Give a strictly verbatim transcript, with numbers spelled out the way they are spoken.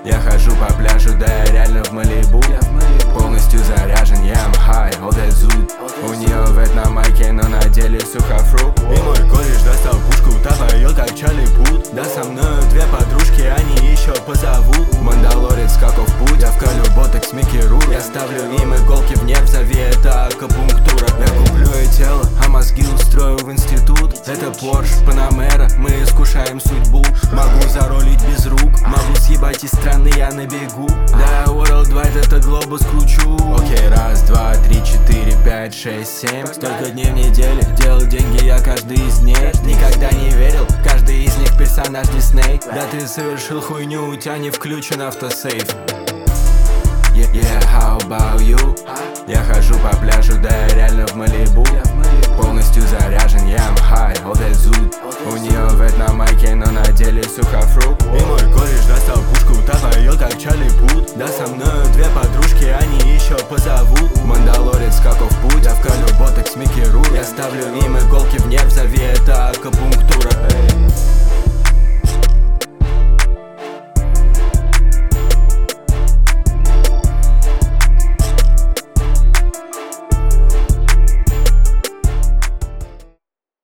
Я хожу по пляжу, да я реально в Малибу. Полностью заряжен, я am high, all that zoot. У нее вет на майке, но на деле сухофрукт. И мой кореш достал пушку, та поет как Чарли Пут. Да со мною две подружки, они еще позовут. Мандалорец каков путь, я вколю ботекс Микки Рур. Я ставлю им иголки в нерв, зови это акупунктура. Я куплю и тело, а мозги устрою в институт. Это Порш, Панамера, мы искушаем судьбу. Могу заролить без рук, могу съебать из страны, я на бегу. Да, Worldwide это глобус кручу. Окей, раз, два, три, четыре, пять, шесть, семь. Столько дней в неделе, делал деньги я каждый из дней. Никогда не верил, каждый из них персонаж Дисней. Да ты совершил хуйню, у тебя не включен автосейв. Yeah, yeah, how about you? Я хожу по пляжу, да я реально в Малибу. Полностью заряжен, я am high, all that zoot. У нее вет на майке, но на деле сухофрукт. И мой кореш достал пушку, та поет как Чарли Пут. Да со мною две подружки, они еще позовут.